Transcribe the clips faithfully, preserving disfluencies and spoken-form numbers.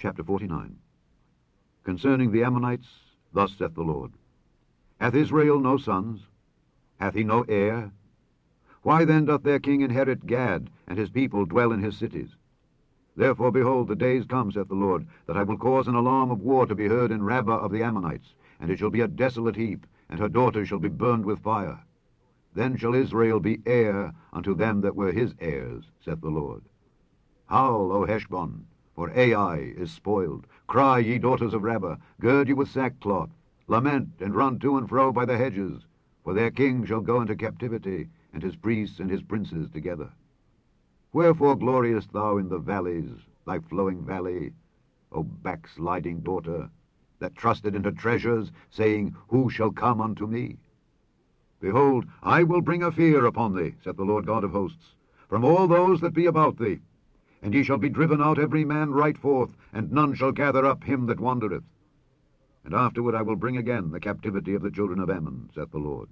Chapter forty-nine. Concerning the Ammonites, thus saith the Lord, Hath Israel no sons? Hath he no heir? Why then doth their king inherit Gad, and his people dwell in his cities? Therefore, behold, the days come, saith the Lord, that I will cause an alarm of war to be heard in Rabbah of the Ammonites, and it shall be a desolate heap, and her daughters shall be burned with fire. Then shall Israel be heir unto them that were his heirs, saith the Lord. Howl, O Heshbon, for Ai is spoiled. Cry, ye daughters of Rabbah, gird you with sackcloth. Lament, and run to and fro by the hedges, for their king shall go into captivity, and his priests and his princes together. Wherefore gloriest thou in the valleys, thy flowing valley, O backsliding daughter, that trusted in her treasures, saying, Who shall come unto me? Behold, I will bring a fear upon thee, saith the Lord God of hosts, from all those that be about thee. And ye shall be driven out every man right forth, and none shall gather up him that wandereth. And afterward I will bring again the captivity of the children of Ammon, saith the Lord.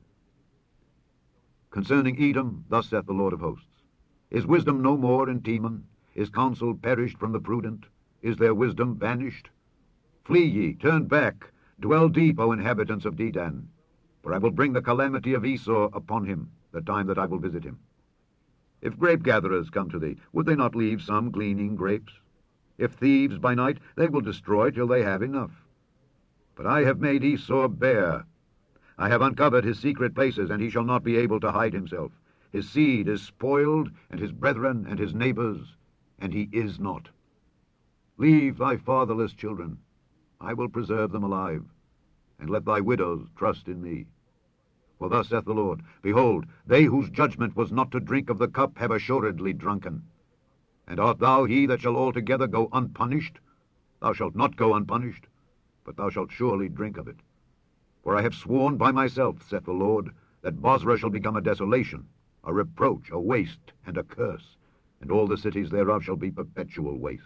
Concerning Edom, thus saith the Lord of hosts, Is wisdom no more in Teman? Is counsel perished from the prudent? Is their wisdom vanished? Flee ye, turn back, dwell deep, O inhabitants of Dedan, for I will bring the calamity of Esau upon him, the time that I will visit him. If grape-gatherers come to thee, would they not leave some gleaning grapes? If thieves by night, they will destroy till they have enough. But I have made Esau bare. I have uncovered his secret places, and he shall not be able to hide himself. His seed is spoiled, and his brethren and his neighbors, and he is not. Leave thy fatherless children. I will preserve them alive, and let thy widows trust in me. For thus saith the Lord, Behold, they whose judgment was not to drink of the cup have assuredly drunken. And art thou he that shall altogether go unpunished? Thou shalt not go unpunished, but thou shalt surely drink of it. For I have sworn by myself, saith the Lord, that Bozrah shall become a desolation, a reproach, a waste, and a curse, and all the cities thereof shall be perpetual wastes.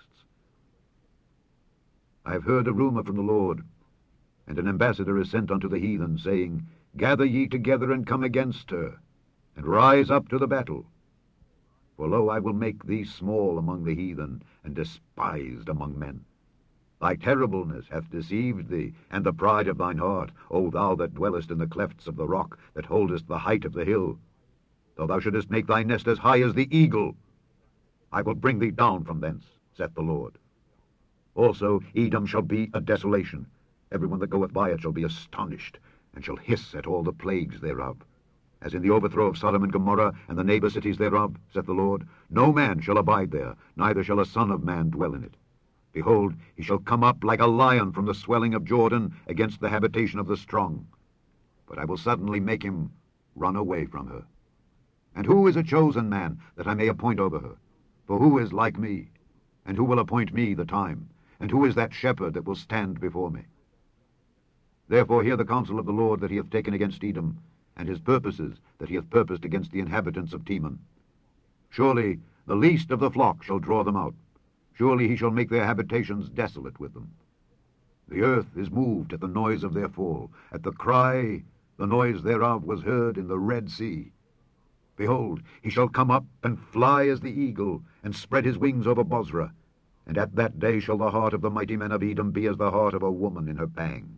I have heard a rumor from the Lord, and an ambassador is sent unto the heathen, saying, Gather ye together and come against her, and rise up to the battle. For lo, I will make thee small among the heathen, and despised among men. Thy terribleness hath deceived thee, and the pride of thine heart, O thou that dwellest in the clefts of the rock, that holdest the height of the hill. Though thou shouldest make thy nest as high as the eagle, I will bring thee down from thence, saith the Lord. Also Edom shall be a desolation. Every one that goeth by it shall be astonished, and shall hiss at all the plagues thereof. As in the overthrow of Sodom and Gomorrah, and the neighbor cities thereof, saith the Lord, no man shall abide there, neither shall a son of man dwell in it. Behold, he shall come up like a lion from the swelling of Jordan against the habitation of the strong. But I will suddenly make him run away from her. And who is a chosen man, that I may appoint over her? For who is like me? And who will appoint me the time? And who is that shepherd that will stand before me? Therefore hear the counsel of the Lord that he hath taken against Edom, and his purposes that he hath purposed against the inhabitants of Teman. Surely the least of the flock shall draw them out. Surely he shall make their habitations desolate with them. The earth is moved at the noise of their fall. At the cry, the noise thereof was heard in the Red Sea. Behold, he shall come up and fly as the eagle, and spread his wings over Bozrah. And at that day shall the heart of the mighty men of Edom be as the heart of a woman in her pangs.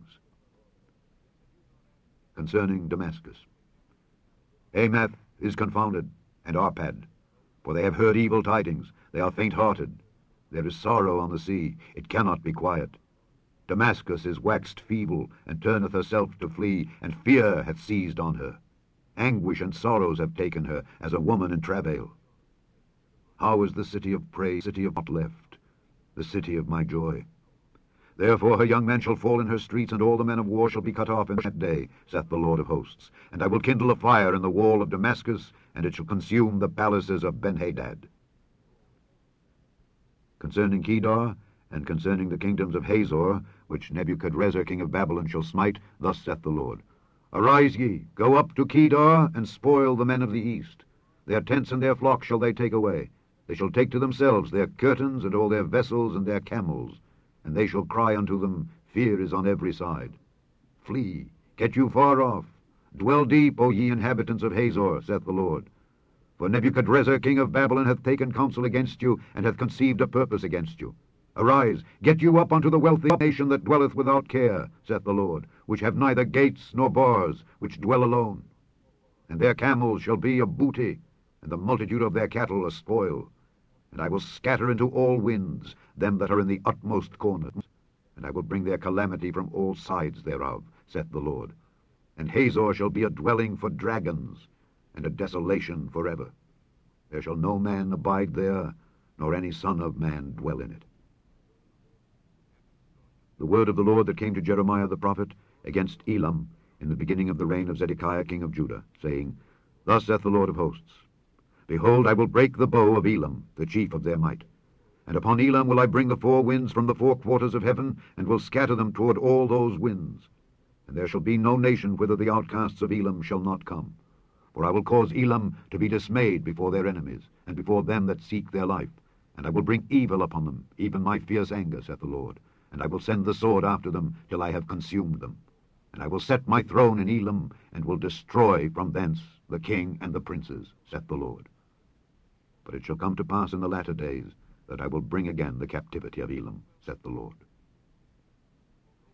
Concerning Damascus. Hamath is confounded, and Arpad, for they have heard evil tidings. They are faint-hearted. There is sorrow on the sea. It cannot be quiet. Damascus is waxed feeble, and turneth herself to flee, and fear hath seized on her. Anguish and sorrows have taken her, as a woman in travail. How is the city of praise, city of not left, the city of my joy? Therefore her young men shall fall in her streets, and all the men of war shall be cut off in that day, saith the Lord of hosts. And I will kindle a fire in the wall of Damascus, and it shall consume the palaces of Benhadad. Concerning Kedar, and concerning the kingdoms of Hazor, which Nebuchadrezzar king of Babylon shall smite, thus saith the Lord, Arise ye, go up to Kedar, and spoil the men of the east. Their tents and their flocks shall they take away. They shall take to themselves their curtains, and all their vessels, and their camels. And they shall cry unto them, Fear is on every side. Flee, get you far off. Dwell deep, O ye inhabitants of Hazor, saith the Lord. For Nebuchadrezzar king of Babylon hath taken counsel against you, and hath conceived a purpose against you. Arise, get you up unto the wealthy nation that dwelleth without care, saith the Lord, which have neither gates nor bars, which dwell alone. And their camels shall be a booty, and the multitude of their cattle a spoil. And I will scatter into all winds them that are in the utmost corners, and I will bring their calamity from all sides thereof, saith the Lord. And Hazor shall be a dwelling for dragons, and a desolation forever. There shall no man abide there, nor any son of man dwell in it. The word of the Lord that came to Jeremiah the prophet against Elam in the beginning of the reign of Zedekiah king of Judah, saying, Thus saith the Lord of hosts, Behold, I will break the bow of Elam, the chief of their might. And upon Elam will I bring the four winds from the four quarters of heaven, and will scatter them toward all those winds. And there shall be no nation whither the outcasts of Elam shall not come. For I will cause Elam to be dismayed before their enemies, and before them that seek their life. And I will bring evil upon them, even my fierce anger, saith the Lord. And I will send the sword after them, till I have consumed them. And I will set my throne in Elam, and will destroy from thence the king and the princes, saith the Lord. But it shall come to pass in the latter days, that I will bring again the captivity of Elam, saith the Lord.